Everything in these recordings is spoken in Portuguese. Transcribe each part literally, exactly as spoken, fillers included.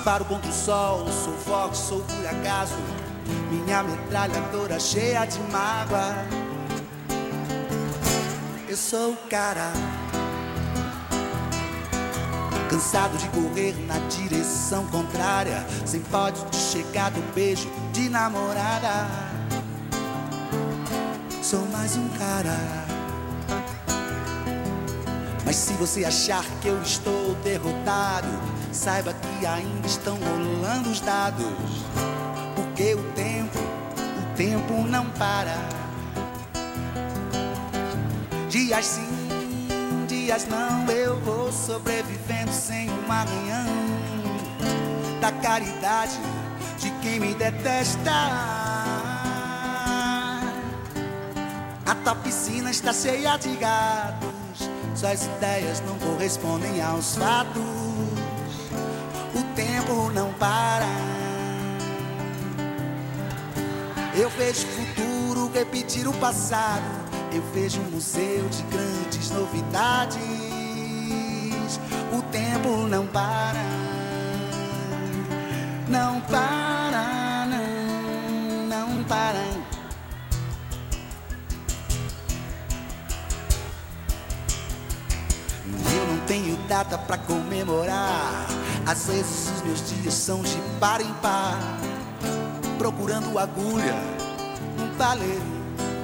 Disparo contra o sol, sou forte, sou por acaso. Minha metralhadora cheia de mágoa. Eu sou o cara cansado de correr na direção contrária, sem pódio de chegar do beijo de namorada. Sou mais um cara. Mas se você achar que eu estou derrotado, saiba que ainda estão rolando os dados. Porque o tempo, o tempo não para. Dias sim, dias não, eu vou sobrevivendo sem um arranhão da caridade de quem me detesta. A tua piscina está cheia de gatos, suas ideias não correspondem aos fatos. O tempo não para. Eu vejo o futuro repetir o passado. Eu vejo um museu de grandes novidades. O tempo não para. Não para, não, não para. Eu não tenho data pra comemorar. Às vezes os meus dias são de par em par, procurando agulha num paleiro.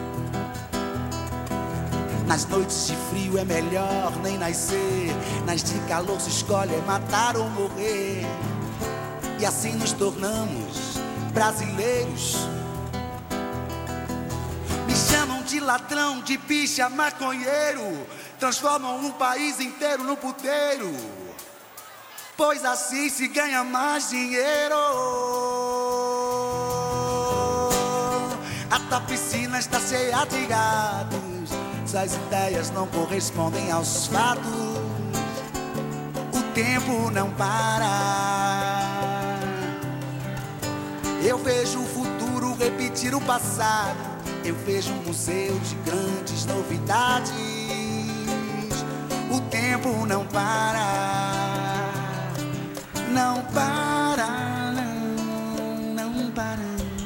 Nas noites de frio é melhor nem nascer. Nas de calor se escolhe é matar ou morrer. E assim nos tornamos brasileiros. Me chamam de ladrão, de bicha, maconheiro. Transformam um país inteiro num puteiro, pois assim se ganha mais dinheiro. A tua piscina está cheia de gatos, suas ideias não correspondem aos fatos. O tempo não para. Eu vejo o futuro repetir o passado. Eu vejo um museu de grandes novidades. O tempo não para. Não para, não, não para.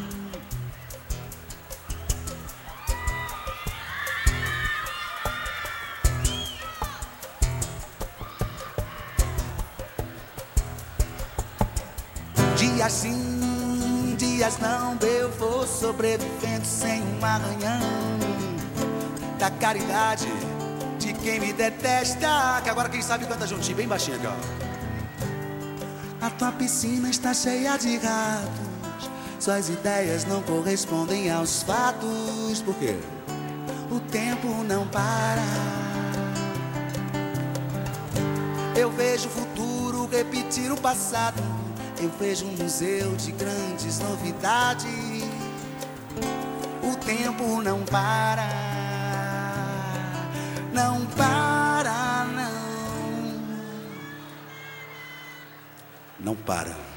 Dias sim, dias não, eu vou sobrevivendo sem um arranhão da caridade de quem me detesta. Que agora quem sabe canta juntinho, bem baixinho aqui, ó. A tua piscina está cheia de gatos, suas ideias não correspondem aos fatos. Por quê? O tempo não para. Eu vejo o futuro repetir o passado. Eu vejo um museu de grandes novidades. O tempo não para. Não para, não. Não para.